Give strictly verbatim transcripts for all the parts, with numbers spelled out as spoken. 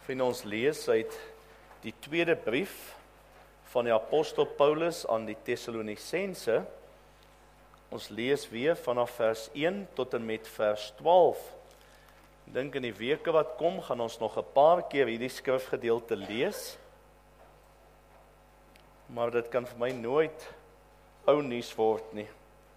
Vind ons lees uit die tweede brief van die apostel Paulus aan die Tessalonisense. Ons lees weer vanaf vers een tot en met vers twaalf. Ek dink in die weke wat kom, gaan ons nog 'n paar keer hierdie skrifgedeelte lees. Maar dit kan vir my nooit ou nuus word nie.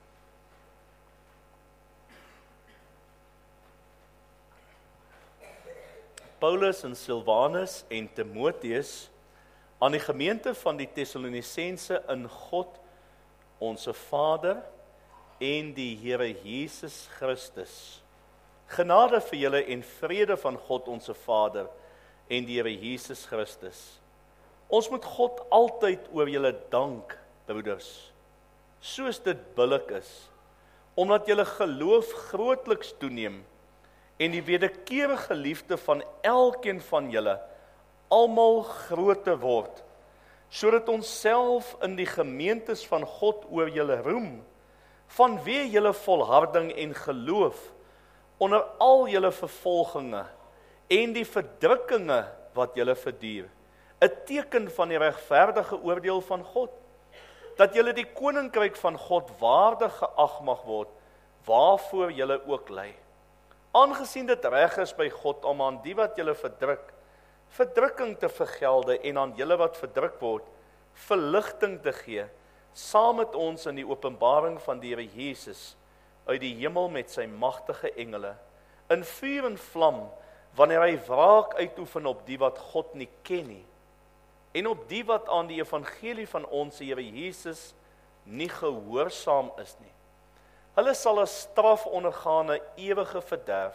Paulus en Silwanus en Timotheus aan die gemeente van die Tessalonisense in God, onse Vader en die Here Jesus Christus. Genade vir julle en vrede van God onse Vader en die Here Jesus Christus. Ons moet God altyd oor julle dank, broeders, soos dit billik is, omdat julle geloof grootliks toeneem en die wederkerige liefde van elkeen van julle almal groter word, sodat ons self in die gemeentes van God oor julle roem, vanweë julle volharding en geloof onder al julle vervolginge en die verdrukkinge wat julle verduur, 'n teken van die regverdige oordeel van God, dat julle die koninkryk van God waardig geag mag word, waarvoor julle ook ly. Aangesien dit reg is by God om aan die wat julle verdruk, verdrukking te vergelde en aan julle wat verdruk word, verligting te gee, saam met ons in die openbaring van die Here Jesus, uit die hemel met sy magtige engele, in vuur en vlam, wanneer hy wraak uitoefen op die wat God nie ken nie, en op die wat aan die evangelie van ons Here Jesus nie gehoorsaam is nie. Hulle sal 'n straf ondergaan, 'n ewige verderf,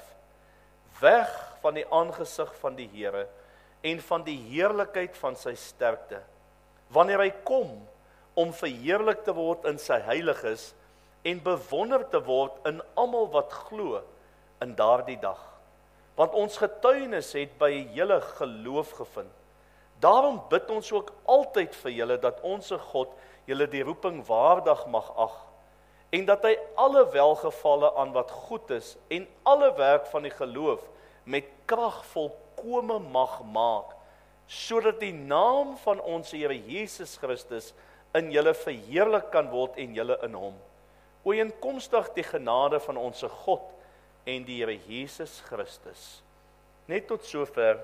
weg van die aangesig van die Here en van die heerlikheid van sy sterkte, wanneer hy kom om verheerlik te word in sy heiliges en bewonder te word in almal wat glo in daardie dag. Want ons getuienis het by julle geloof gevind. Daarom bid ons ook altyd vir julle dat onse God julle die roeping waardig mag ag, en dat hy alle welgevalle aan wat goed is en alle werk van die geloof met krag volkome mag maak, sodat die naam van ons Here Jesus Christus in julle verheerlik kan word en julle in hom. Ooreenkomstig die genade van onse God en die Here Jesus Christus. Net tot sover.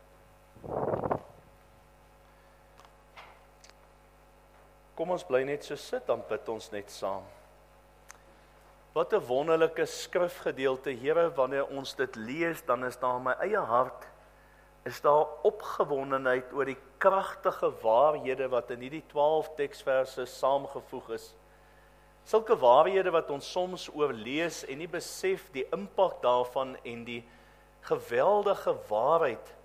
Kom ons bly net so sit, dan bid ons net saam. Wat 'n wonderlike skrifgedeelte, Here, wanneer ons dit lees, dan is daar in my eie hart, is daar opgewondenheid oor die kragtige waarhede wat in hierdie twaalf teksverse saamgevoeg is. Sulke waarhede wat ons soms oorlees en nie besef die impak daarvan en die geweldige waarheid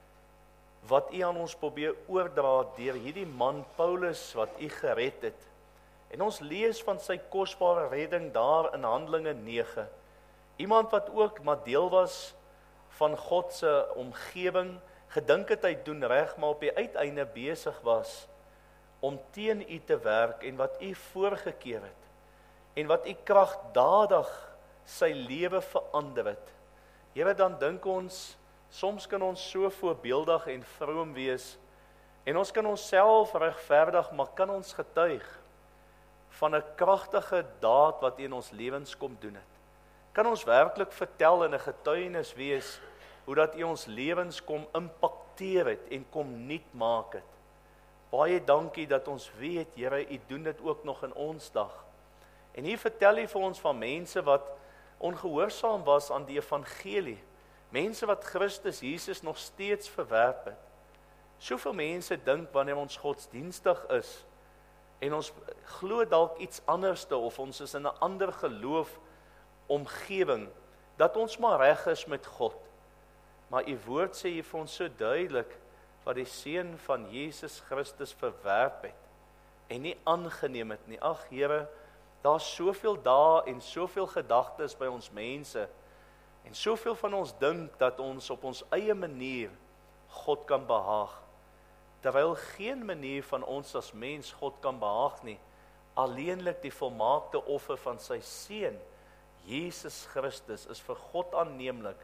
wat U aan ons probeer oordra deur hierdie man Paulus wat U gered het. En ons lees van sy kosbare redding daar in Handelinge nege. Iemand wat ook maar deel was van God se omgewing, gedink het hy doen reg, maar op die uiteinde besig was om teen U te werk en wat U voorgekeer het. En wat U kragtadig sy lewe verander het. Here, dan dink ons, soms kan ons so voorbeeldig en vroom wees, en ons kan onsself regverdig, maar kan ons getuig van 'n kragtige daad wat U in ons lewens kom doen het. Kan ons werklik vertel in 'n getuienis wees, hoe dat U ons lewens kom impakteer het en kom nuut maak het. Baie dankie dat ons weet, Here, U doen dit ook nog in ons dag. En hier vertel U vir ons van mense wat ongehoorsaam was aan die evangelie, mense wat Christus Jesus nog steeds verwerp het. Soveel mense dink wanneer ons godsdienstig is, en ons glo dalk iets anderste, of ons is in 'n ander geloof omgewing, dat ons maar reg is met God. Maar U woord sê hier vir ons so duidelik, wat die seun van Jesus Christus verwerp het, en nie aangeneem het nie. Ag Here, daar's soveel dae en soveel gedagtes by ons mense, en soveel van ons dink dat ons op ons eie manier God kan behaag, terwyl geen manier van ons as mens God kan behaag nie, alleenlik die volmaakte offer van sy seun, Jesus Christus, is vir God aanneemlik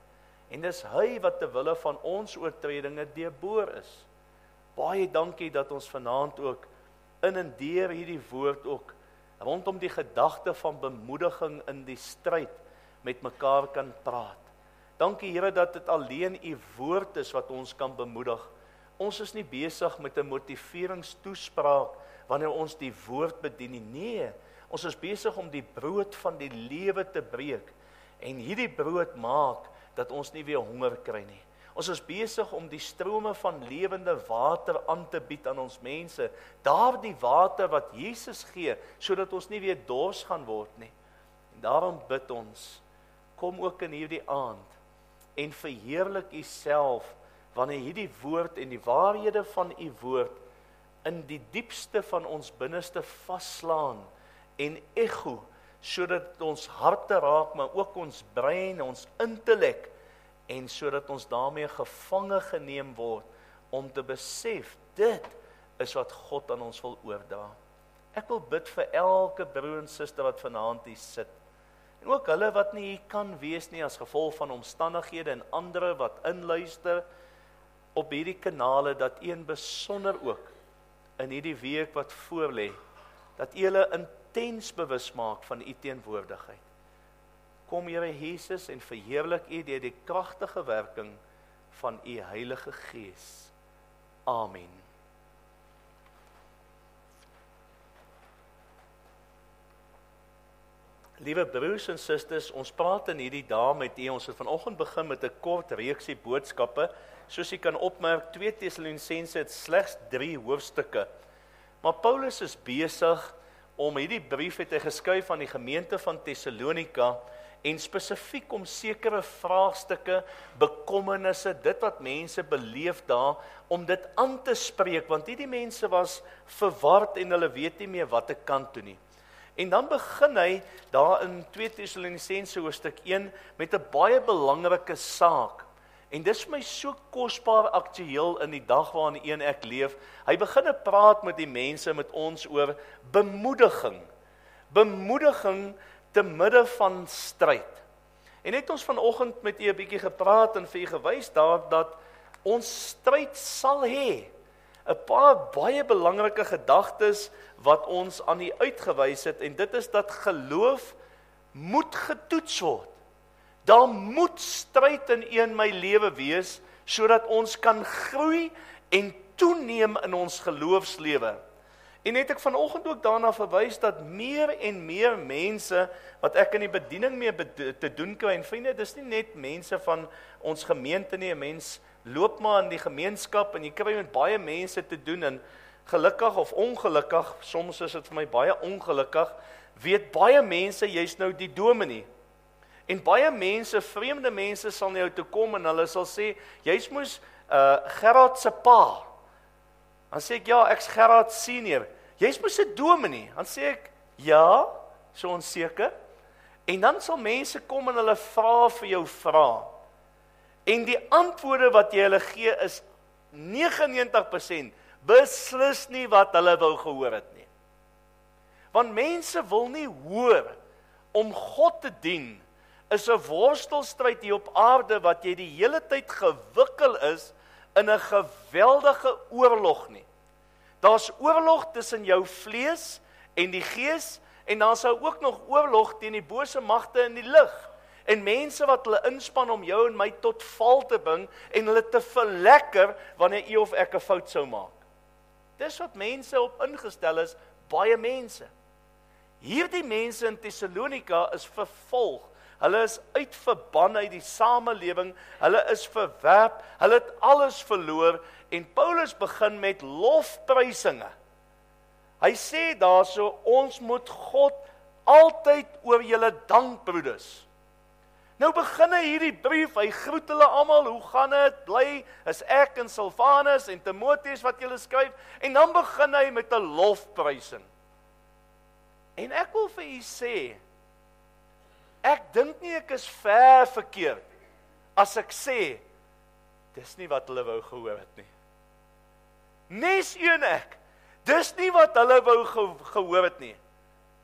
En dis hy wat ter wille van ons oortredinge deurboor is. Baie dankie dat ons vanaand ook in en deur hierdie woord ook rondom die gedagte van bemoediging in die stryd met mekaar kan praat. Dankie Here dat dit alleen u woord is wat ons kan bemoedig. Ons is nie besig met 'n motiveringstoespraak wanneer ons die woord bedien nie. Nee, ons is besig om die brood van die lewe te breek en hierdie brood maak dat ons nie weer honger kry nie. Ons is besig om die strome van lewende water aan te bied aan ons mense. Daardie water wat Jesus gee, sodat ons nie weer dors gaan word nie. En daarom bid ons, kom ook in hierdie aand en verheerlik u self wanneer hierdie woord en die waarhede van u woord in die diepste van ons binneste vaslaan en ego, sodat ons harte raak, maar ook ons brein, ons intellek, en sodat ons daarmee gevange geneem word om te besef, dit is wat God aan ons wil oordra. Ek wil bid vir elke broer en suster wat vanaand hier sit, en ook hulle wat nie hier kan wees nie as gevolg van omstandighede en ander wat inluister op hierdie kanale, dat een besonder ook in hierdie week wat voorlê, dat julle intens bewus maak van u teenwoordigheid. Kom Here Jesus en verheerlik u deur die kragtige werking van u Heilige Gees. Amen. Liewe broers en susters, ons praat in hierdie dae met u. Ons het vanoggend begin met 'n kort reeksie boodskappe. Soos jy kan opmerk, twee Tessalonisense het slegs drie hoofstukke. Maar Paulus is besig om hierdie brief het hy geskryf aan die gemeente van Tessalonika en spesifiek om sekere vraagstukke, bekommernisse, dit wat mense beleef daar, om dit aan te spreek, want hierdie mense was verward en hulle weet nie meer wat ek kan toe nie. En dan begin hy daar in twee Tessalonisense hoofstuk een met 'n baie belangrike saak. En dis vir my so kosbaar aktueel in die dag waarin een ek leef. Hy begin praat met die mense, met ons oor bemoediging. Bemoediging te midde van stryd. En het ons vanoggend met u 'n bietjie gepraat en vir u gewys daar dat ons stryd sal hê. 'n Paar baie belangrike gedagtes wat ons aan u uitgewys het, en dit is dat geloof moet getoets word. Daar moet stryd in een my lewe wees, sodat ons kan groei en toeneem in ons geloofslewe. En het ek vanoggend ook daarna verwys dat meer en meer mense, wat ek in die bediening mee te doen kry, en vriende, dis nie net mense van ons gemeente nie, 'n mens loop maar in die gemeenskap, en jy kry met baie mense te doen, en gelukkig of ongelukkig, soms is dit vir my baie ongelukkig, weet baie mense, jy's nou die dominee. En baie mense, vreemde mense sal na jou toe kom en hulle sal sê, jy's moes uh, Gerard se pa. Dan sê ek, ja, ek's Gerard senior. Jy's moes 'n dominee. Dan sê ek, ja, so onseker. En dan sal mense kom en hulle vra vir jou vra. En die antwoorde wat jy hulle gee is negenennegentig persent beslis nie wat hulle wou gehoor het nie. Want mense wil nie hoor om God te dien is 'n worstelstryd hier op aarde wat jy die hele tyd gewikkel is in 'n geweldige oorlog nie. Daar's oorlog tussen jou vlees en die gees, en daar sou ook nog oorlog teen die bose magte in die lig. En mense wat hulle inspann om jou en my tot val te bring en hulle te verlekker wanneer u of ek 'n fout sou maak. Dis wat mense op ingestel is, baie mense. Hierdie mense in Tessalonika is vervolg. Hulle is uitverban uit die samelewing, hulle is verwerp, hulle het alles verloor, en Paulus begin met lofprysinge. Hy sê daarso, ons moet God altyd oor julle dank, broeders. Nou begin hy hierdie brief, hy groet hulle almal, hoe gaan dit, bly, is ek en Silvanus en Timotheus wat julle skryf, en dan begin hy met 'n lofprysing. En ek wil vir u sê, ek dink nie ek is ver verkeerd as ek sê, dis nie wat hulle wou gehoor het nie. Nes een ek, dis nie wat hulle wou ge gehoor het nie.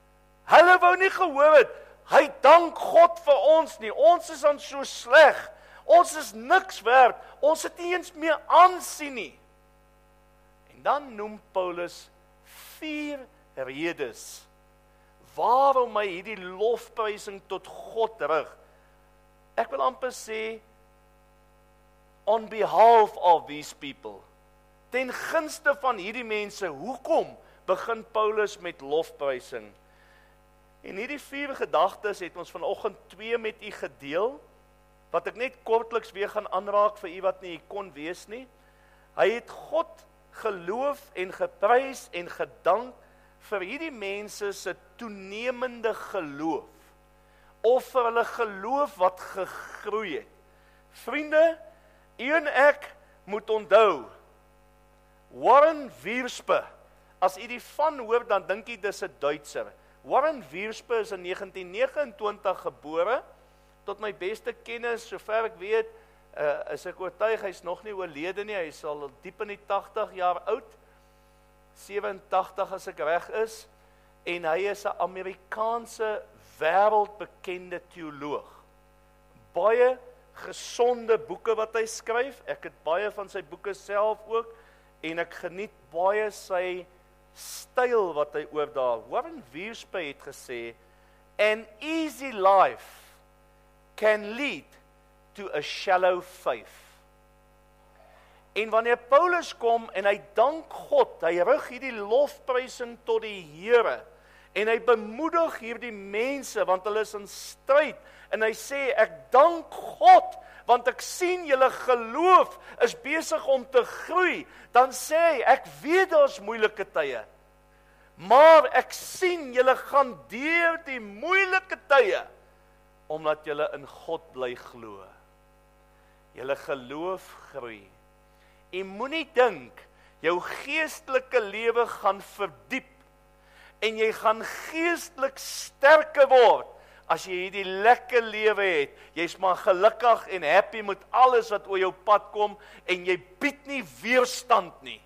Hulle wou nie gehoor het, hy dank God vir ons nie, ons is dan so sleg, Ons is niks werd. Ons het nie eens meer aansien nie. En dan noem Paulus vier redes waarom hy hierdie lofprysing tot God rig. Ek wil amper sê, on behalf of these people. Ten gunste van hierdie mense, hoekom begin Paulus met lofprysing? En hierdie vier gedagtes het ons vanoggend twee met u gedeel, wat ek net kortliks weer gaan aanraak vir u wat nie hier kon wees nie. Hy het God geloof en geprys en gedank vir hierdie mense se toenemende geloof, of vir hulle geloof wat gegroei het. Vriende, u en ek moet onthou, Warren Wiersbe, as u die van hoor, dan dink jy dis 'n Duitser. Warren Wiersbe is in negentien vyf negentig gebore, tot my beste kennis, sover ek weet, uh, is ek oortuig, hy is nog nie oorlede nie, hy is al diep in die tagtig jaar oud, sewe en tagtig as ek reg is, en hy is 'n Amerikaanse wêreldbekende teoloog. Baie gesonde boeke wat hy skryf, ek het baie van sy boeke self ook, en ek geniet baie sy styl wat hy oordaal. Warren Wiersbe het gesê, an easy life can lead to a shallow faith. En wanneer Paulus kom en hy dank God, hy rig hierdie lofprysing tot die Here, en hy bemoedig hierdie mense, want hulle is in stryd, en hy sê, ek dank God, want ek sien julle geloof is besig om te groei, dan sê hy, ek weet daar is moeilike tye, maar ek sien julle gaan deur die moeilike tye, omdat julle in God bly glo. Julle geloof groei. En moenie dink, jou geestelike lewe gaan verdiep, en jy gaan geestelik sterker word, as jy hierdie lekker lewe het. Jy's maar gelukkig en happy met alles wat oor jou pad kom, en jy bied nie weerstand nie.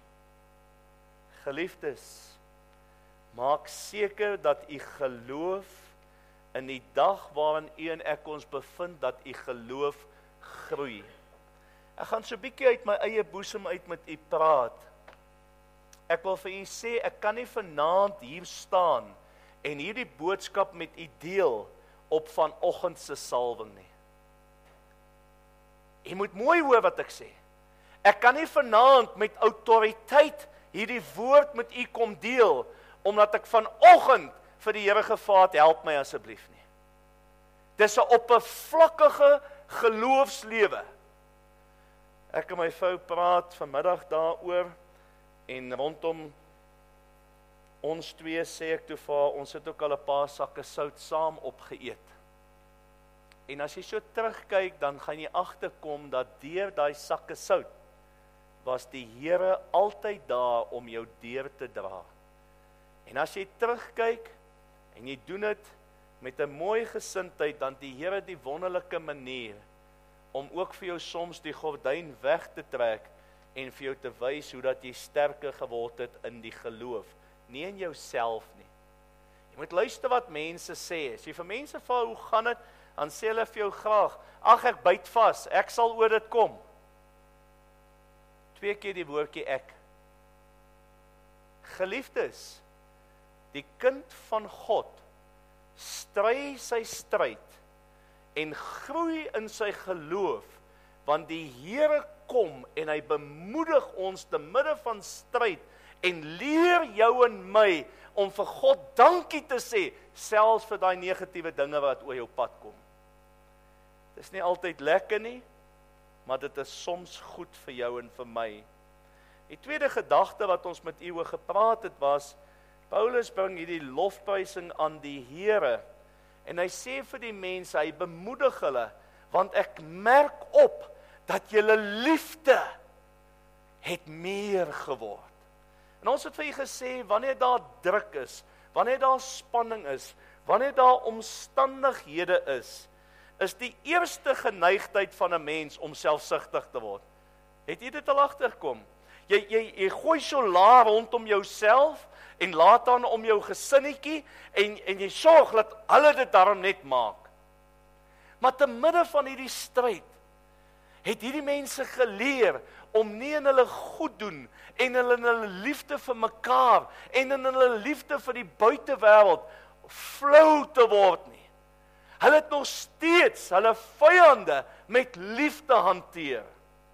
Geliefdes, maak seker dat u geloof, in die dag waarin u en ek ons bevind, dat u geloof groei. Ek gaan so 'n bietjie uit my eie boesem uit met u praat. Ek wil vir u sê, ek kan nie vanaand hier staan en hierdie boodskap met u deel op vanoggend se salwing nie. U moet mooi hoor wat ek sê. Ek kan nie vanaand met autoriteit hierdie woord met u kom deel, omdat ek vanoggend vir die Here gevra het, help my asseblief nie. Dis 'n oppervlakkige geloofslewe. Ek en my vrou praat vanmiddag daaroor, en rondom ons twee sê ek toe vir haar, ons het ook al 'n paar sakke sout saam opgeëet. En as jy so terugkyk, dan gaan jy agterkom dat deur daai sakke sout was die Here altyd daar om jou deur te dra. En as jy terugkyk en jy doen dit met 'n mooi gesindheid, dan die Here die wonderlike manier om ook vir jou soms die gordyn weg te trek en vir jou te wys hoe dat jy sterker geword het in die geloof, nie in jouself nie. Jy moet luister wat mense sê. As jy vir mense vra hoe gaan dit, dan sê hulle vir jou graag, ag ek byt vas, ek sal oor dit kom. Twee keer die woordjie ek. Geliefdes, die kind van God stry sy stryd en groei in sy geloof, want die Here kom en hy bemoedig ons te midde van stryd en leer jou en my om vir God dankie te sê, selfs vir daai negatiewe dinge wat oor jou pad kom. Dit is nie altyd lekker nie, maar dit is soms goed vir jou en vir my. Die tweede gedagte wat ons met u oor gepraat het was, Paulus bring hierdie lofprysing aan die Here, en hy sê vir die mense, hy bemoedig hulle, want ek merk op, dat julle liefde het meer geword. En ons het vir julle gesê, wanneer daar druk is, wanneer daar spanning is, wanneer daar omstandighede is, is die eerste geneigtheid van 'n mens om selfsugtig te word. Het jy dit al agterkom? Jy, jy, jy gooi so laag rondom jouself, en laat dan om jou gesinnetjie, en, en jy sorg dat hulle dit daarom net maak. Maar te midde van hierdie stryd, het hierdie mense geleer om nie in hulle goed doen en in hulle liefde vir mekaar en in hulle liefde vir die buitewêreld flou te word nie. Hulle het nog steeds hulle vyande met liefde hanteer.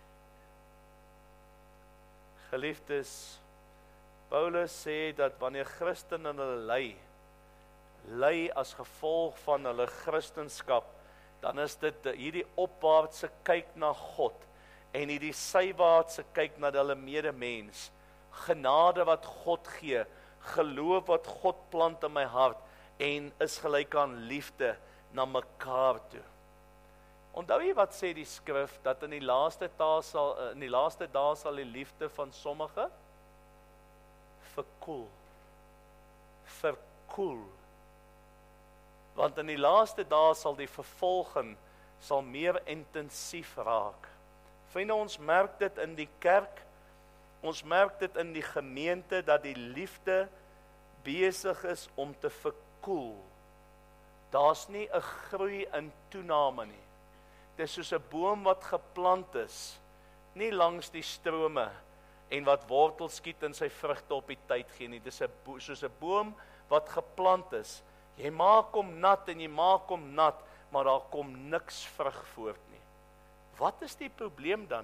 Geliefdes, Paulus sê dat wanneer Christene hulle ly, ly as gevolg van hulle Christenskap, dan is dit hierdie opwaartse kyk na God en hierdie sywaartse kyk na hulle medemens. Genade wat God gee, geloof wat God plant in my hart en is gelyk aan liefde na mekaar toe. Onthou jy wat sê die skrif, dat in die laaste dae sal, in die laaste dae sal die liefde van sommige verkoel. Verkoel. Want in die laaste dae sal die vervolging sal meer intensief raak. Vriende, ons merk dit in die kerk, ons merk dit in die gemeente, dat die liefde besig is om te verkoel. Daar's nie 'n groei in toename nie. Dit is soos 'n boom wat geplant is, nie langs die strome, en wat wortels skiet en sy vrugte op die tyd gee nie. Dit is 'n bo- soos 'n boom wat geplant is. Jy maak hom nat en jy maak hom nat, maar daar kom niks vrug voort nie. Wat is die probleem dan?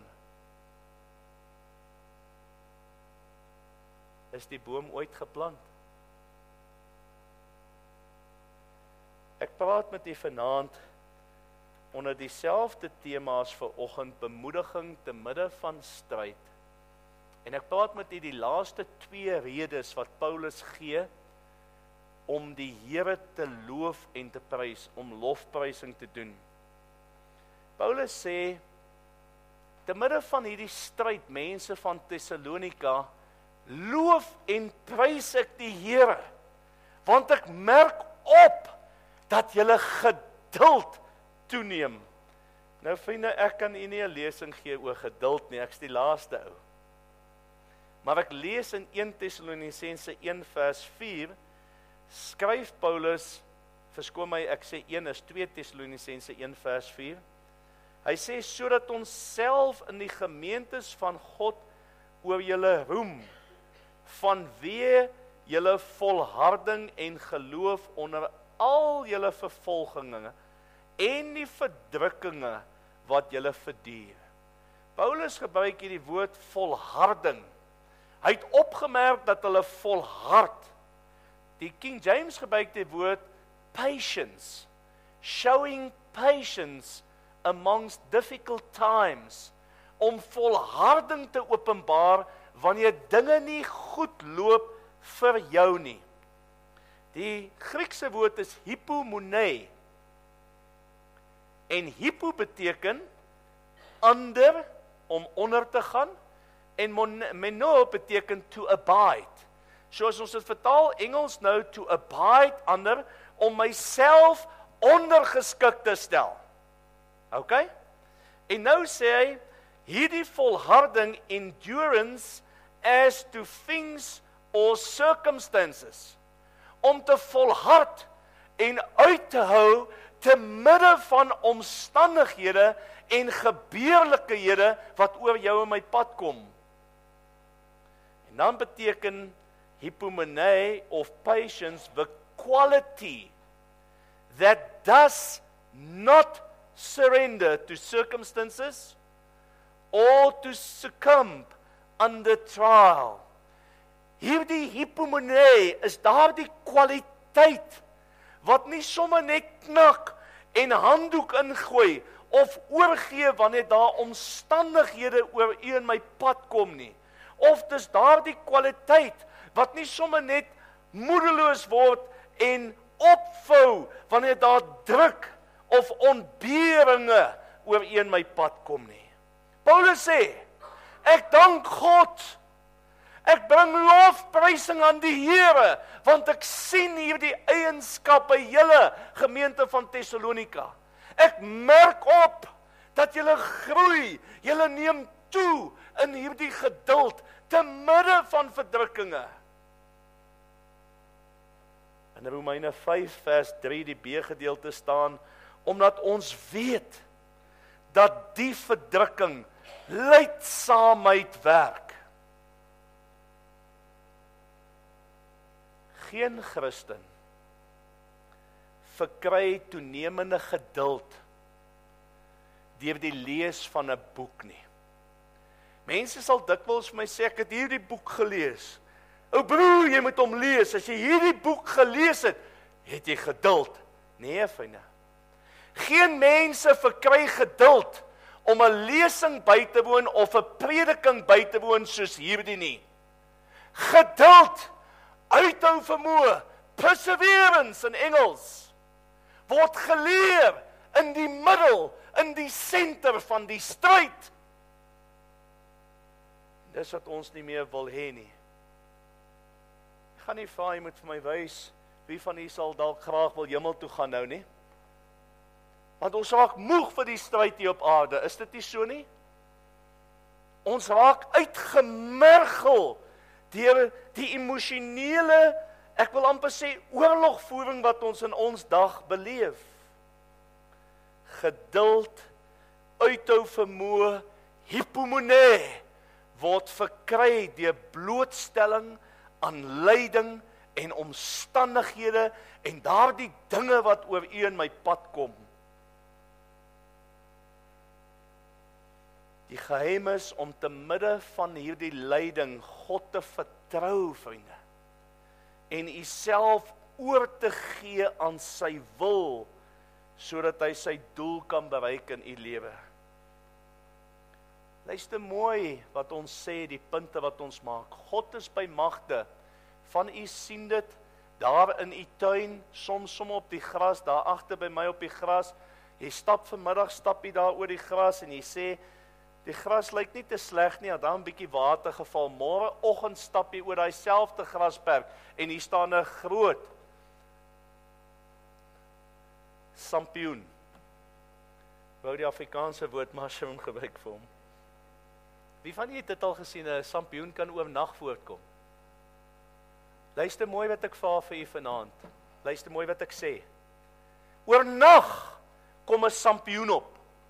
Is die boom ooit geplant? Ek praat met u vanaand onder dieselfde tema as vanoggend, bemoediging te midde van stryd. En ek praat met u die laaste twee redes wat Paulus gee om die Here te loof en te prys, om lofprysing te doen. Paulus sê, te midde van hierdie stryd, mense van Thessalonika, loof en prys ek die Here, want ek merk op dat julle geduld toeneem. Nou vriende, ek kan u nie 'n lesing gee oor geduld nie, ek is die laaste ou. Maar ek lees in een Tessalonisense een vers vier, skryf Paulus, verskoon my, ek sê een is twee Tessalonisense een vers vier, hy sê, sodat ons self in die gemeentes van God oor julle roem, vanweë julle volharding en geloof onder al julle vervolginge en die verdrukkinge wat julle verduur. Paulus gebruik hier die woord volharding. Hy het opgemerk dat hulle volhard. Die King James gebruik die woord patience, showing patience amongst difficult times, om volharding te openbaar wanneer dinge nie goed loop vir jou nie. Die Griekse woord is hypomone. En hypo beteken onder, om onder te gaan, en meno beteken to abide. Soos ons dit vertaal Engels nou, to abide under, om myself ondergeskik te stel. Ok? En nou sê hy, hierdie volharding, endurance, as to things or circumstances, om te volhard en uit te hou te midde van omstandighede en gebeurlikhede wat oor jou en my pad kom. En dan beteken hypomone of patience the quality that does not surrender to circumstances or to succumb under trial. Hierdie hypomone is daardie kwaliteit wat nie sommer net knak en handdoek ingooi of oorgee wanneer daar omstandighede oor u en my pad kom nie. Of dis daardie kwaliteit wat nie sommer net moedeloos word en opvou wanneer daar druk of ontberinge oor u en my pad kom nie. Paulus sê, ek dank God, ek bring lofprysing aan die Here, want ek sien hier die eienskap by julle gemeente van Thessalonika. Ek merk op dat julle groei, julle neem toe in hierdie geduld te midde van verdrukkinge. In Romeine vyf vers drie die B gedeelte staan, omdat ons weet dat die verdrukking lydsaamheid werk. Geen Christen verkry toenemende geduld deur die lees van 'n boek nie. Mense sal dikwels vir my sê, ek het hierdie boek gelees. O broer, jy moet hom lees. As jy hierdie boek gelees het, het jy geduld. Nee, vriende. Geen mense verkry geduld om 'n lesing by te woon of 'n prediking by te woon soos hierdie nie. Geduld, uithou vermoë, perseverance in Engels, word geleer in die middel, in die senter van die stryd. Dis wat ons nie meer wil hê nie. Ek gaan nie vra, jy moet vir my wys, wie van u sal dalk graag wil hemel toe gaan nou nie? Want ons raak moeg vir die stryd hier op aarde, is dit nie so nie? Ons raak uitgemergel deur die emosionele, ek wil amper sê, oorlogvoering wat ons in ons dag beleef. Geduld, uithou vermoë, hipomone, word verkry deur blootstelling aan lyding en omstandighede en daardie dinge wat oor u en my pad kom. Die geheim is om te midde van hierdie lyding God te vertrou, vriende, en u self oor te gee aan sy wil, sodat hy sy doel kan bereik in u lewe. Luister mooi wat ons sê, die punte wat ons maak. God is by magte. Van u sien dit, daar in u tuin, soms som op die gras, daar agter by my op die gras, jy stap vanmiddag, stap jy daar oor die gras, en jy sê, die gras lyk nie te sleg nie, daar 'n bietjie water geval, môreoggend stap jy oor daai selfde grasperk, en hier staan 'n groot sampioen. Wou die Afrikaanse woord mushroom gebruik vir hom. Wie van julle het dit al gesien, 'n sampioen kan oornag voortkom? Luister mooi wat ek vra vir u vanaand. Luister mooi wat ek sê. Oornag kom 'n sampioen op.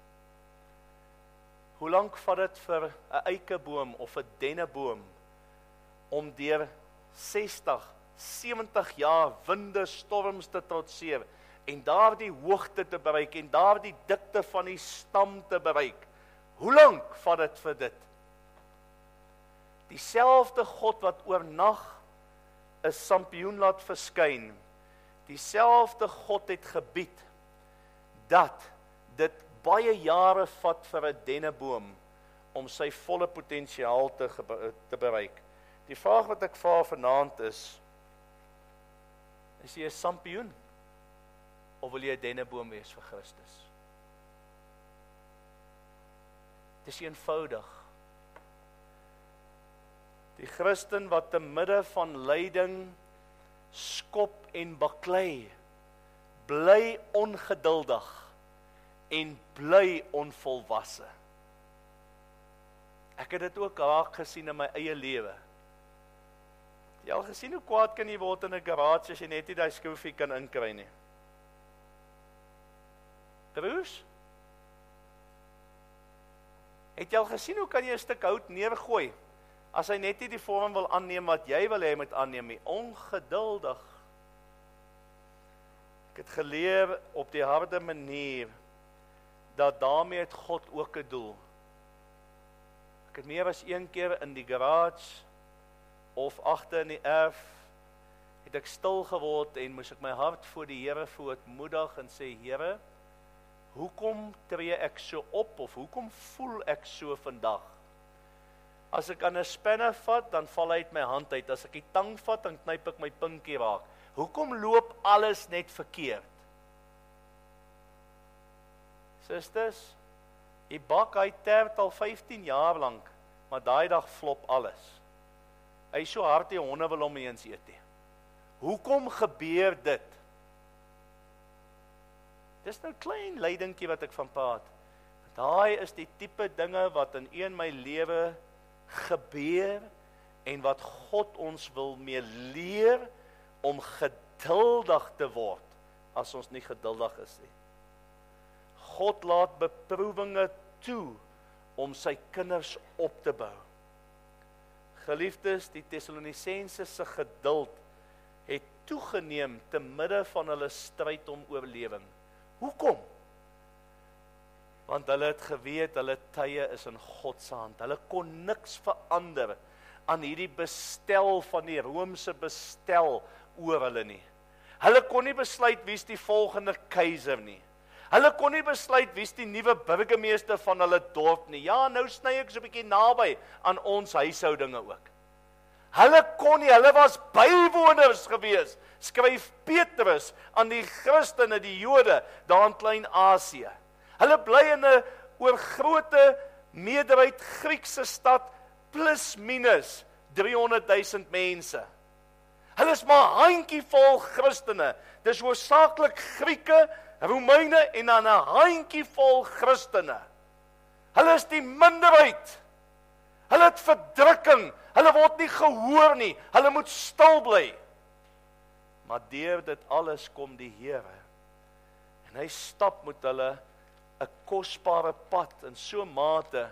Hoe lank vat dit vir 'n eikeboom of 'n denneboom om deur sestig, sewentig jaar winde, storms te trotseer en daardie hoogte te bereik en daardie dikte van die stam te bereik? Hoe lank vat dit vir dit? Dieselfde God wat oornag 'n sampioen laat verskyn, dieselfde God het gebied dat dit baie jare vat vir 'n denneboom om sy volle potensiaal te, te bereik. Die vraag wat ek vra vanaand is, is jy 'n sampioen of wil jy 'n denneboom wees vir Christus? Dit is eenvoudig. Die Christen wat te midde van lyding, skop en baklei, bly ongeduldig en bly onvolwasse. Ek het dit ook raak gesien in my eie lewe. Jy al gesien hoe kwaad kan jy word in 'n garage as jy net nie daai skroefie kan inkry nie? Broers? Het jy al gesien hoe kan jy 'n stuk hout neergooi as hy net nie die vorm wil aanneem wat jy wil hê moet aanneem nie? Ongeduldig. Ek het geleer op die harde manier dat daarmee het God ook 'n doel. Ek het meer as een keer in die garage of agter in die erf het ek stil geword en moes ek my hart voor die Here verootmoedig en sê, Here, hoekom tree ek so op of hoekom voel ek so vandag? As ek aan 'n spanner vat, dan val hy uit my hand uit. As ek die tang vat, dan knyp ek my pinkie raak. Hoekom loop alles net verkeerd? Sisters, die bak, hy tert al vyftien jaar lank, maar daai dag flop alles. Hy is so hard die honde wil hom nie eens eet nie. Hoekom gebeur dit? Dis nou klein lydingkie wat ek van praat. Daai is die tipe dinge wat in een my lewe gebeur en wat God ons wil mee leer om geduldig te word as ons nie geduldig is nie. God laat beproewinge toe om sy kinders op te bou. Geliefdes, die Tessalonisense se geduld het toegeneem te midde van hulle stryd om oorlewing. Hoekom? Want hulle het geweet, hulle tye is in God se hand. Hulle kon niks verander aan hierdie bestel van die Romeinse bestel oor hulle nie. Hulle kon nie besluit wie is die volgende keiser nie. Hulle kon nie besluit wie is die nuwe burgemeester van hulle dorp nie. Ja, nou sny ek so 'n bietjie naby aan ons huishoudinge ook. Hulle kon nie, hulle was bywoners gewees, skryf Petrus aan die Christene, die Jode, daar in Klein-Asië. Hulle bly in 'n oorgrote meerderheid Griekse stad, plus minus driehonderdduisend mense. Hulle is maar handjievol Christene. Dis hoofsaaklik Grieke, Romeine en dan 'n handjievol Christene. Hulle is die minderheid. Hulle het verdrukking. Hulle word nie gehoor nie. Hulle moet stil bly. Maar deur dit alles kom die Here. En hy stap met hulle 'n kosbare pad in so 'n mate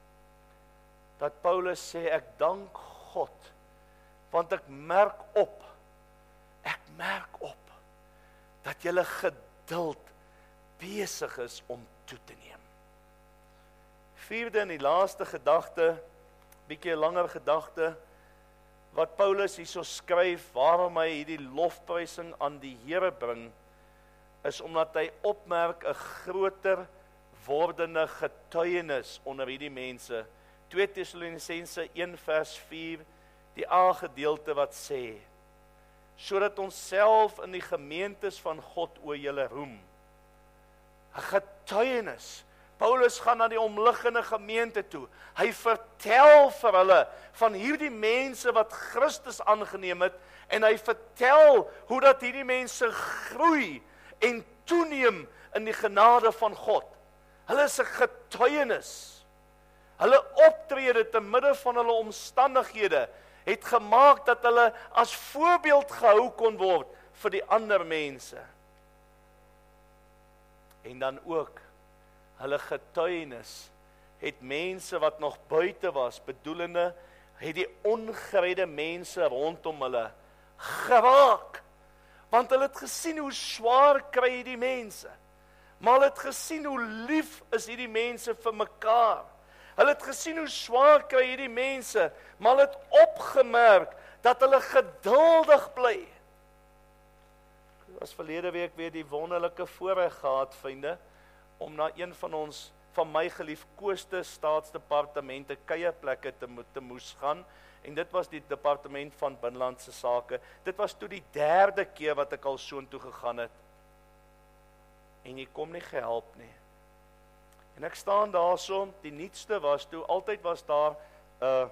dat Paulus sê, ek dank God, want ek merk op, ek merk op, dat julle geduld besig is om toe te neem. Vierde en die laaste gedagte, bietjie 'n langer gedagte, wat Paulus hierso skryf, waarom hy hierdie lofprysing aan die Here bring, is omdat hy opmerk 'n groter wordende getuienis onder hierdie mense. twee Tessalonisense een vers vier, die A-gedeelte wat sê, sodat ons self in die gemeentes van God oor julle roem. 'n Getuienis. Paulus gaan na die omliggende gemeente toe. Hy vertel vir hulle van hierdie mense wat Christus aangeneem het, en hy vertel hoe dat hierdie mense groei en toeneem in die genade van God. Hulle is 'n getuienis. Hulle optrede te midde van hulle omstandighede het gemaak dat hulle as voorbeeld gehou kon word vir die ander mense. En dan ook, hulle getuienis het mense wat nog buite was, bedoelende, het die ongeredde mense rondom hulle geraak. Want hulle het gesien hoe swaar kry hierdie mense. Maar hulle het gesien hoe lief is hierdie mense vir mekaar. Hulle het gesien hoe swaar kry hierdie mense, maar hulle het opgemerk dat hulle geduldig bly. Ek was verlede week weer die wonderlike voorreg gehad, vriende, om na een van ons, van my geliefkoeste staatsdepartemente, kuierplekke te, te moes gaan, en dit was die departement van binnelandse sake. Dit was toe die derde keer wat ek al soontoe gegaan het, en jy kom nie gehelp nie. En ek staan daar so, die nuutste was toe, altyd was daar 'n uh,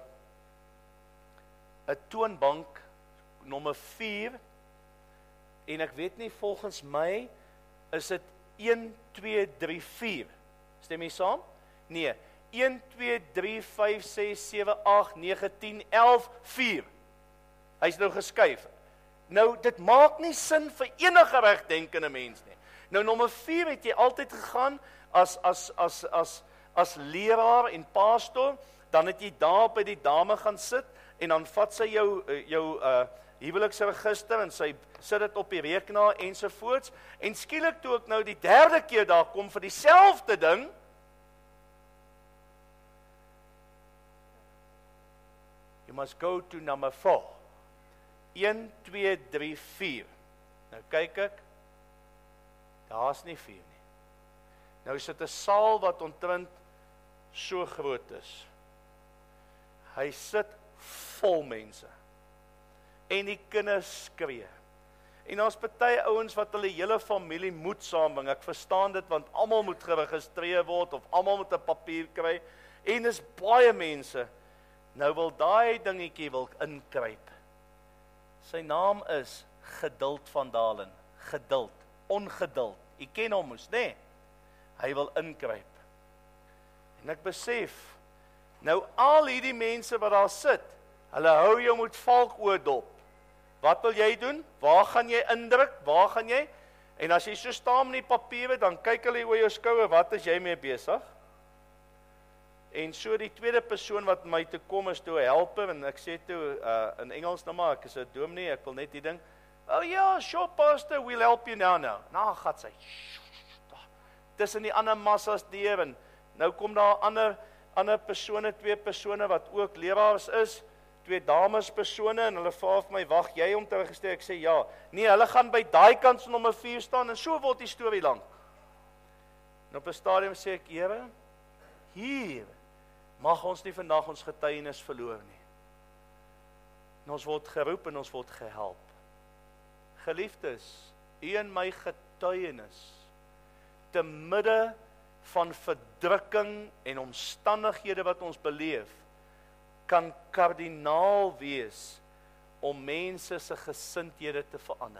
'n toonbank, nommer vier, en ek weet nie, volgens my, is dit een, twee, drie, vier. Stem jy saam? Nee, een, twee, drie, vyf, ses, sewe, agt, nege, tien, elf, vier. Hy is nou geskuif. Nou, dit maak nie sin vir enige regdenkende mens nie. Nou, nommer vier het jy altyd gegaan, as, as, as, as, as leraar en pastor, dan het jy daar by die dame gaan sit, en dan vat sy jou, jou uh, huweliksregister, en sy sit dit op die rekenaar, ensovoorts, en skielik toe ek nou die derde keer daar kom, vir dieselfde ding, you must go to number four, een, twee, drie, vier, nou kyk ek, daar is nie vier nie. Nou is dit 'n saal wat omtrent so groot is. Hy sit vol mense. En die kinders skree. En daar's party ouens wat hulle hele familie moet saambring. Ek verstaan dit, want almal moet geregistreer word, of almal moet 'n papier kry. En is baie mense. Nou wil daai dingetjie wil inkruip. Sy naam is Geduld van Dalen. Geduld. Ongeduld. Jy ken hom mos, né? Nee? Hy wil inkruip. En ek besef, nou al hierdie mense wat daar sit, hulle hou jou met valkoor dop. Wat wil jy doen? Waar gaan jy indruk? Waar gaan jy? En as jy so staan met die papiere, dan kyk hulle oor jou skouer, wat is jy mee besig? En so die tweede persoon wat my toe kom is toe 'n helper, en ek sê toe uh, in Engels nou maar, ek is 'n dominee, ek wil net die ding, oh ja, sure pastor, we'll help you now now. Nou gaan sy, tussen die ander massas deur, en nou kom daar ander, ander persone, twee persone wat ook leraars is, twee dames persone, en hulle vra vir my, wag jy om te registreer? Ek sê ja, nee, hulle gaan by daai kant van nommer vier staan, en so word die storie lank. En op 'n stadium sê ek, Here, hier mag ons nie vandag ons getuienis verloor nie. En ons word geroep en ons word gehelp. Geliefdes, u en my getuienis, te midde van verdrukking en omstandighede wat ons beleef, kan kardinaal wees om mense se gesindhede te verander.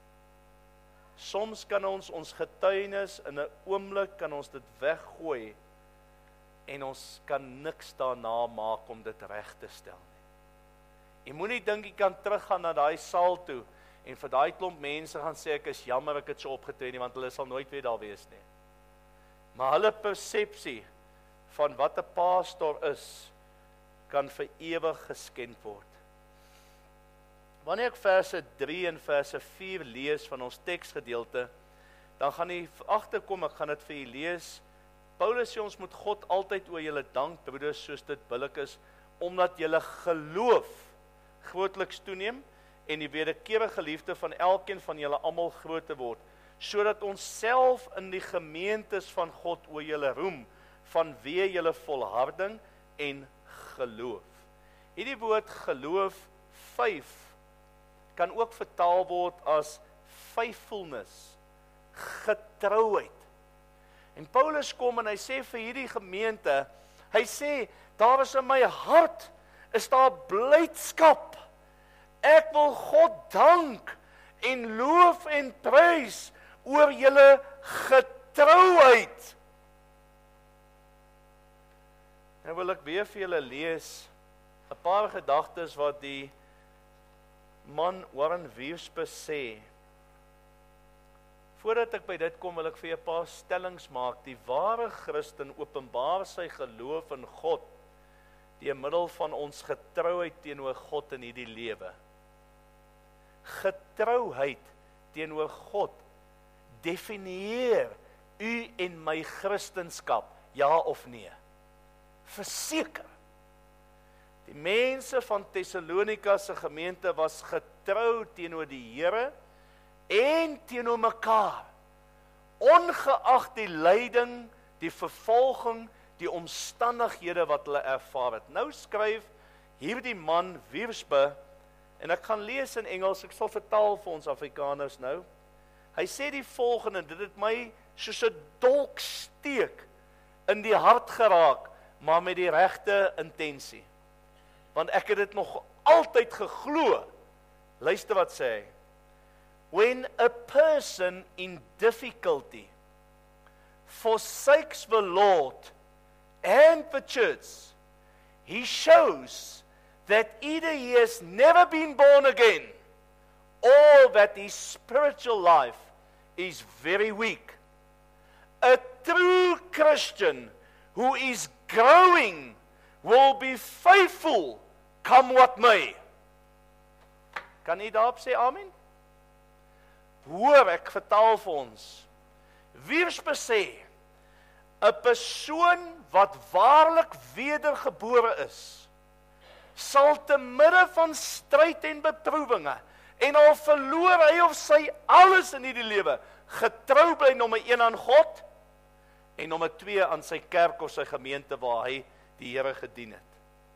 Soms kan ons ons getuienis in 'n oomblik kan ons dit weggooi en ons kan niks daarna maak om dit reg te stel nie. Jy moenie dink jy kan teruggaan na daai saal toe en vir daai klomp mense gaan sê ek is jammer ek het so opgetree nie, want hulle sal nooit weer daar wees nie. Maar hulle persepsie van wat 'n pastoor is, kan vir ewig geskenk word. Wanneer ek verse drie en verse vier lees van ons teksgedeelte, dan gaan jy agterkom, ek gaan dit vir julle lees. Paulus sê ons moet God altyd oor julle dank, broeders, soos dit billik is, omdat julle geloof grootliks toeneem en die wederkerige liefde van elkeen van julle almal groot te word, sodat ons self in die gemeentes van God oor julle roem, vanweë julle volharding en geloof. Hierdie woord geloof, vyf, kan ook vertaal word as faithfulness, getrouheid. En Paulus kom en hy sê vir hierdie gemeente, hy sê, daar is in my hart, is daar blydskap. Ek wil God dank en loof en prys oor julle getrouheid. Nou wil ek weer vir julle lees 'n paar gedagtes wat die man Warren Wiersbe sê. Voordat ek by dit kom, wil ek vir 'n paar stellings maak. Die ware Christen openbaar sy geloof in God deur middel van ons getrouheid teenoor God in hierdie lewe. Getrouheid teenoor God definieer u en my Christenskap, ja of nee. Verseker. Die mense van Thessalonika se gemeente was getrou teenoor die Here en teenoor mekaar, ongeag die lyding, die vervolging, die omstandighede wat hulle ervaar het. Nou skryf hierdie man Wiersbe, en ek gaan lees in Engels, ek sal vertaal vir ons Afrikaners nou. Hy sê die volgende, dit het my soos 'n dolksteek in die hart geraak, maar met die regte intensie. Want ek het dit nog altyd geglo. Luister wat sê hy. When a person in difficulty forsakes the Lord and the church, he shows that either he has never been born again, or that his spiritual life is very weak. A true Christian who is growing will be faithful, come what may. Kan jy daarop sê amen? Hoor, ek vertaal vir ons. Wiersbe sê, 'n persoon wat waarlik wedergebore is, sal te midde van stryd en beproewinge, en al verloor hy of sy alles in hierdie lewe, getrou bly nommer een aan God, en nommer twee aan sy kerk of sy gemeente waar hy die Here gedien het.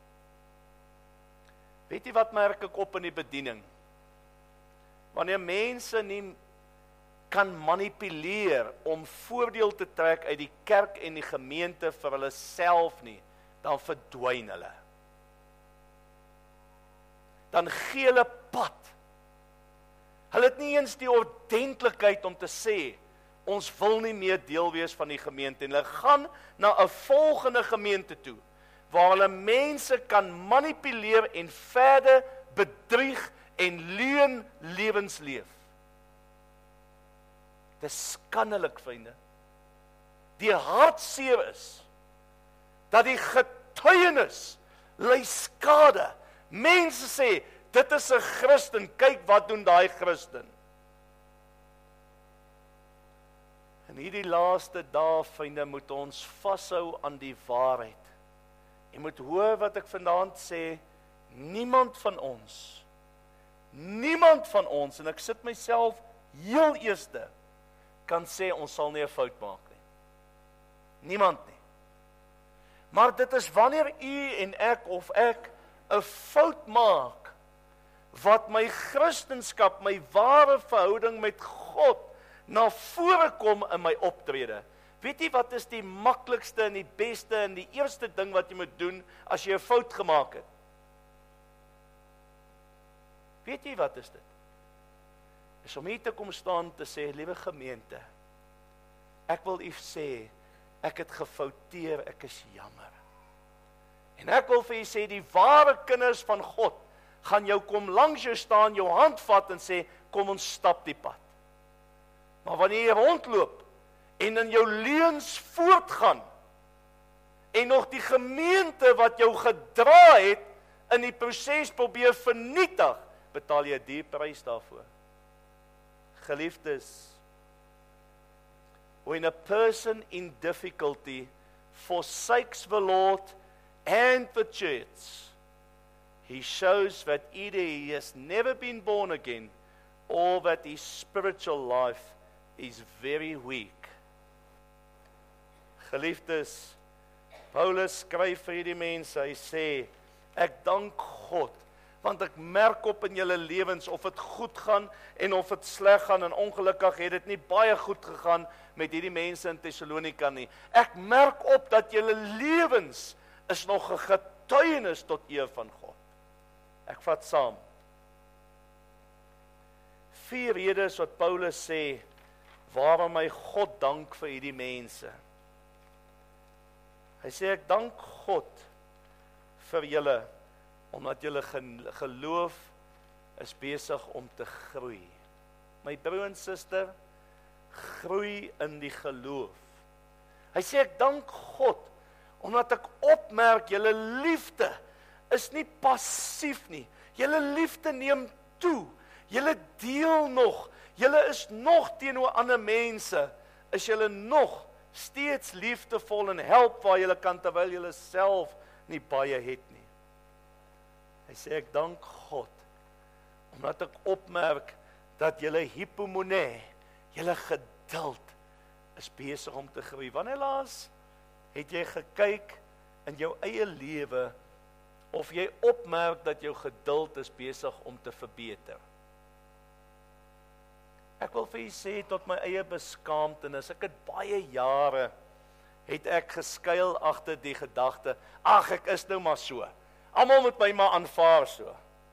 Weet jy wat merk ek op in die bediening? Wanneer mense nie kan manipuleer om voordeel te trek uit die kerk en die gemeente vir hulle self nie, dan verdwyn hulle. Dan gee hulle pad. Hulle het nie eens die ordentlikheid om te sê, ons wil nie meer deel wees van die gemeente, en hulle gaan na 'n volgende gemeente toe, waar hulle mense kan manipuleer en verder bedrieg en leuen lewens leef. Dis skandelik, vriende. Die hartseer is, dat die getuienis ly skade. Mense sê, dit is 'n Christen, kyk wat doen daai Christen. In hierdie laaste dae, vriende, moet ons vashou aan die waarheid. Jy moet hoor wat ek vanaand sê, niemand van ons, niemand van ons, en ek sit myself heel eerste, kan sê ons sal nie 'n fout maak nie. Niemand nie. Maar dit is wanneer u en ek of ek 'n fout maak, wat my Christenskap, my ware verhouding met God, na vore kom in my optrede. Weet jy wat is die maklikste en die beste en die eerste ding wat jy moet doen as jy 'n fout gemaak het? Weet jy wat is dit? Is om hier te kom staan te sê, liewe gemeente, ek wil u sê, ek het gefouteer, ek is jammer. En ek wil vir u sê, die ware kinders van God, gaan jou kom langs jou staan, jou hand vat en sê, kom ons stap die pad. Maar wanneer jy rondloop, en in jou leuns voortgaan, en nog die gemeente wat jou gedra het, in die proses probeer vernietig, betaal jy 'n duur prys daarvoor. Geliefdes, when a person in difficulty forsakes the Lord and the church, he shows that either he has never been born again, or that his spiritual life is very weak. Geliefdes, Paulus skryf vir hierdie mense, hy sê, ek dank God, want ek merk op in julle lewens, of het goed gaan, en of het sleg gaan, en ongelukkig het het nie baie goed gegaan, met hierdie mense in Thessalonika nie. Ek merk op, dat julle lewens, is nog 'n getuienis tot eer van God. Ek vat saam. Vier redes wat Paulus sê, waarom hy God dank vir hierdie mense. Hy sê, ek dank God vir julle, omdat julle geloof is besig om te groei. My broer en suster, groei in die geloof. Hy sê, ek dank God, omdat ek opmerk, julle liefde is nie passief nie. Julle liefde neem toe. Julle deel nog. Julle is nog teenoor ander mense. Is julle nog steeds liefdevol en help waar julle kan, terwyl julle self nie baie het nie. Hy sê, ek dank God, omdat ek opmerk, dat julle hypomone, julle geduld, is besig om te groei. Wanneer laas het jy gekyk in jou eie lewe, of jy opmerk dat jou geduld is besig om te verbeter? Ek wil vir jy sê, tot my eie beskaamtenis, ek het baie jare, het ek geskuil agter die gedagte, ag, ek is nou maar so. Almal moet my maar aanvaar so.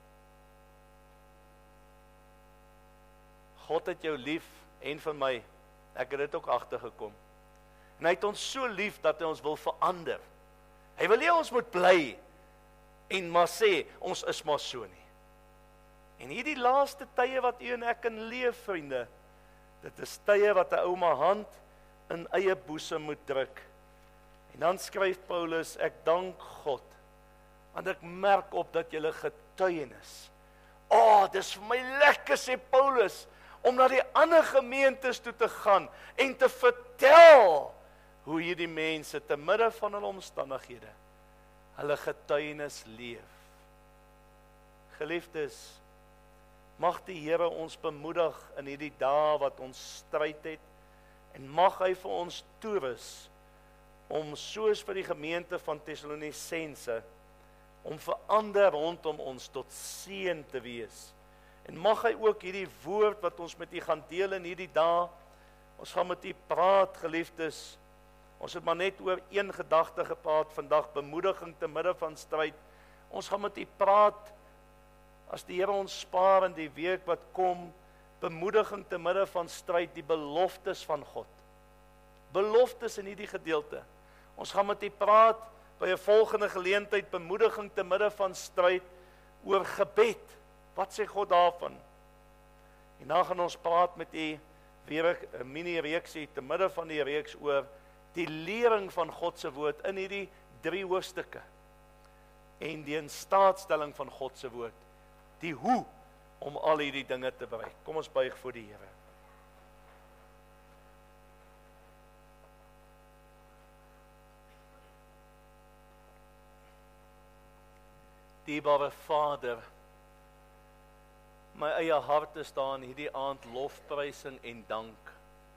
God het jou lief, en van my, ek het dit ook agtergekom. En hy het ons so lief, dat hy ons wil verander. Hy wil nie ons moet bly, en maar sê, ons is maar so nie. En hierdie laaste tye wat u en ek kan leef, vriende, dit is tye wat 'n ou maar hand in eie boesem moet druk. En dan skryf Paulus, ek dank God, want ek merk op dat julle getuienis, oh, dis vir my lekker, sê Paulus, om na die ander gemeentes toe te gaan, en te vertel, hoe hierdie mense, te midde van hulle omstandighede, hulle getuienis leef. Geliefdes, mag die Here ons bemoedig in hierdie dae wat ons stryd het, en mag hy vir ons toerus, om soos vir die gemeente van Thessalonisense, om vir ander rondom ons tot seën te wees. En mag hy ook hierdie woord wat ons met u gaan deel in hierdie dae, ons gaan met u praat, geliefdes, ons het maar net oor een gedagte gepraat vandag, bemoediging te midde van stryd. Ons gaan met u praat, as die Here ons spaar in die week wat kom, bemoediging te midde van stryd, die beloftes van God. Beloftes in hierdie gedeelte. Ons gaan met u praat, by 'n volgende geleentheid, bemoediging te midde van stryd, oor gebed. Wat sê God daarvan? En dan gaan ons praat met u, weer 'n mini-reeksie te midde van die reeks oor die lering van God se woord in hierdie drie hoofstukke. En die instaatstelling van God se woord, die hoe om al hierdie dinge te bereik. Kom ons buig voor die Here. Dierbare Vader, my eie hart is daar in hierdie aand lofprysing en dank.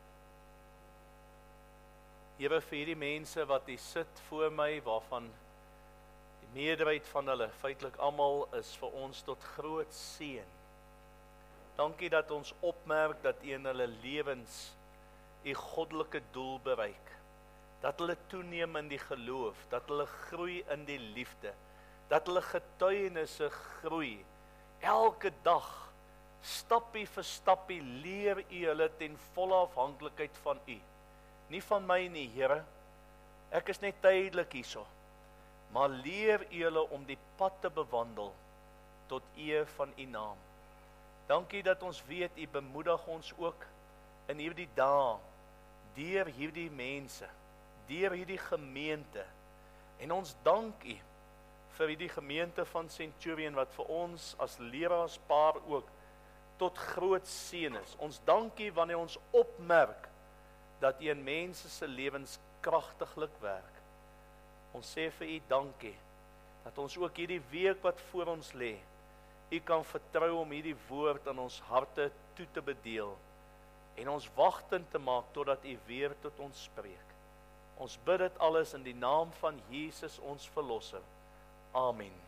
Here, vir hierdie mense wat hier sit voor my, waarvan die meerderheid van hulle, feitelik almal, is vir ons tot groot seën. Dankie dat ons opmerk dat U in hulle lewens U goddelike doel bereik. Dat hulle toeneem in die geloof, dat hulle groei in die liefde, dat hulle getuienisse groei. Elke dag, stappie vir stappie, leer U hulle ten volle afhanklikheid van U. Nie van my nie, Here. Ek is net tydelik hierso. Maar leer U hulle om die pad te bewandel tot eer van U naam. Dankie dat ons weet U bemoedig ons ook in hierdie dae, deur hierdie mense, deur hierdie gemeente. En ons dank U vir hierdie gemeente van Centurion wat vir ons as leraarspaar ook tot groot seën is. Ons dank U wanneer ons opmerk dat U in mense se lewens kragtiglik werk. Ons sê vir U dankie dat ons ook hierdie week wat voor ons lê, U kan vertrou om hierdie woord aan ons harte toe te bedeel en ons wagtend te maak totdat U weer tot ons spreek. Ons bid dit alles in die naam van Jesus ons Verlosser. Amen.